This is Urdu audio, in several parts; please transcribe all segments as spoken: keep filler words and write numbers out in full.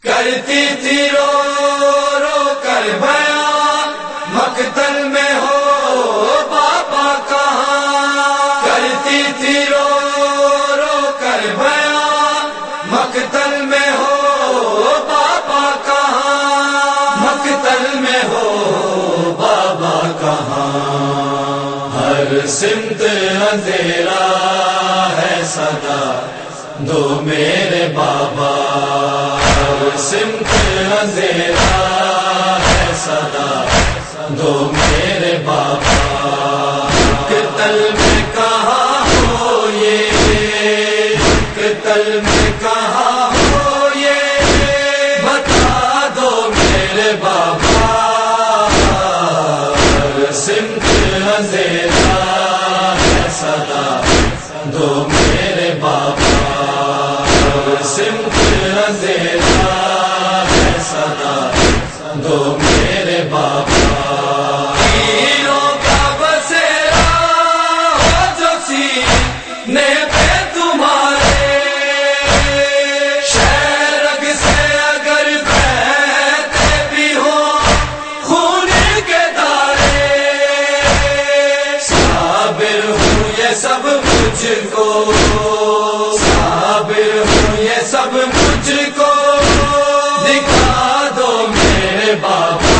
کرتی تھی رو رو کر بیان، مقتل میں ہو بابا کہاں. کرتی تھی رو رو کر بیان، مقتل میں ہو بابا کہاں. مقتل میں ہو بابا کہاں. ہر سمت اندھیرا ہے صدا دو میرے بابا. ہر سمت اندھیرا ہے صدا دو میرے بابا. مقتل میں کہاں ہو یہ، مقتل میں کہاں ہو یہ، بتا دو میرے بابا. ہر سمت اندھیرا ہے صدا دو میرے بابا. ہر سمت اندھیرا ہے صدا دو میرے بابا. تیروں کا بسیرا ہو جو سینے پہ تمہارے، شہرگ سے اگر بہتے بھی ہو خون کے دارے. صابر ہوں یہ سب مجھ کو، صابر ہوں یہ سب مجھ کو دکھا دو میرے بابا.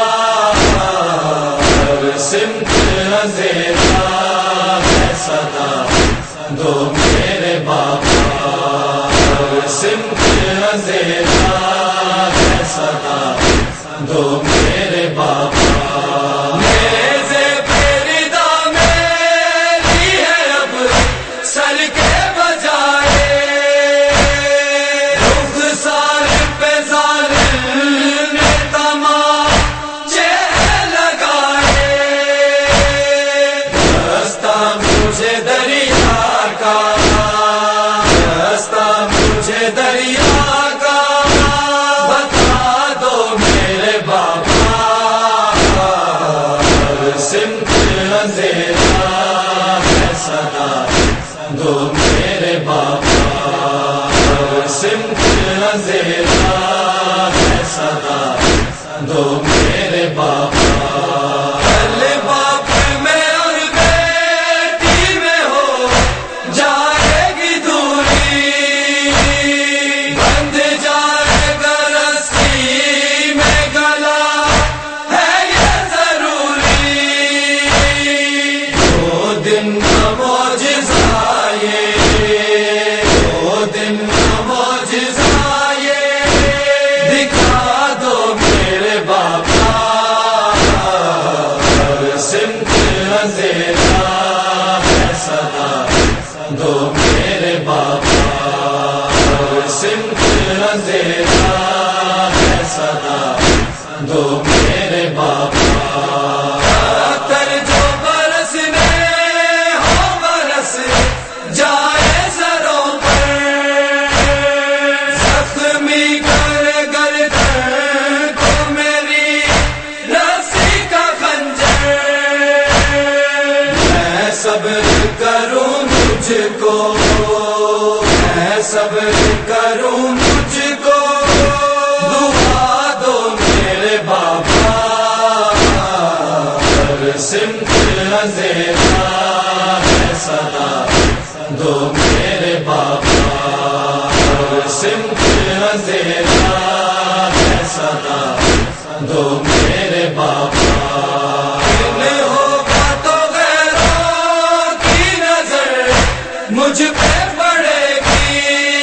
ہر سمت اندھیرا ہے صدا دو میرے بابا. ہر سمت اندھیرا ہے صدا دو میرے بابا. نیزے پہ ردا میری ہے اب سر کے بجائے، رخ سال پہ ظالم نے تماچے لگائے. راستہ مجھے دریا کا، راستہ مجھے دریا کا بتا دو میرے بابا. ہر سمت اندھیرا ہے صدا دو میرے بابا. ہر سمت اندھیرا ہے صدا دو میرے بابا. کل باپ میں اور بیٹی میں ہو جائے گی دوری، بند جائے گا رسی میں گلا ہے یہ ضروری. دو دن کا معجزہ یہ، دو دن کا معجزہ یہ دکھا دو میرے بابا. ہر سمت اندھیرا ہے صدا دو میرے بابا. ہر سمت اندھیرا ہے صدا دو میرے بابا. کر جو برسنے ہو برس جائے سروں پر، زخمی کر گردن کو میری رسی کا خنجر. میں صبر کروں مجھ کو، میں صبر کروں مجھ کو دعا دو میرے بابا. ہر سمت اندھیرا ہے صدا دو میرے بابا. ہر سمت اندھیرا ہے صدا دو میرے بابا. دن ہوگا تو غیروں کی نظر مجھ پہ پڑے گی،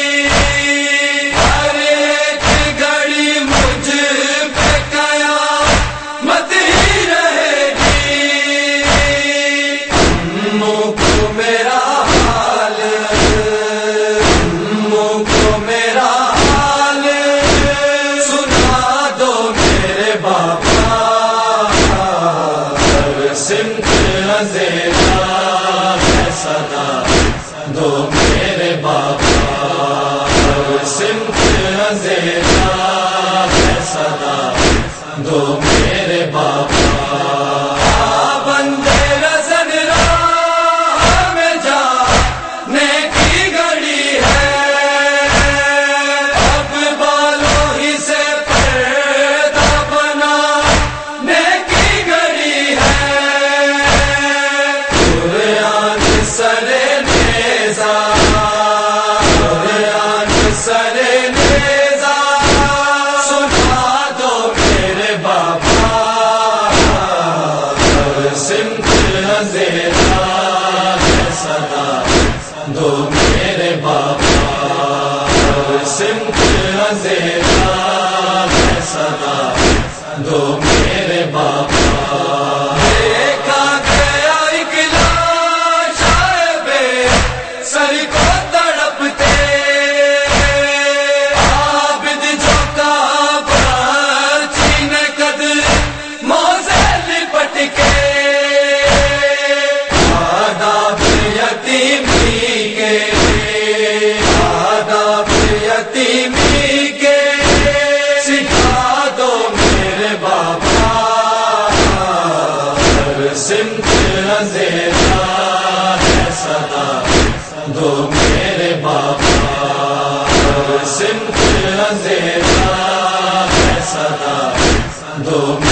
ہر ایک گھڑی مجھ پہ قیامت ہی رہے گی. اموں کو میرا حال، اموں کو میرا حال سنا دو میرے بابا. ہر سمت اندھیرا ہے صدا دو میرے بابا. ہر سمت اندھیرا ہے صدا دو میرے بابا. بندے رسن راہ میں جانے کی گھڑی ہے، اب بالوں ہی اندھیرا ہے صدا دو میرے باپا دیکھا گیا ایک لاش بے سر کو تڑپتے عابد جو کعبہ چین قدموں سے لپٹ کے آداب یتیمی کے آداب یتیمی کے سکھا دو میرے بابا ہر سمت اندھیرا ہے صدا دو میرے بابا ہر سمت اندھیرا ہے صدا دو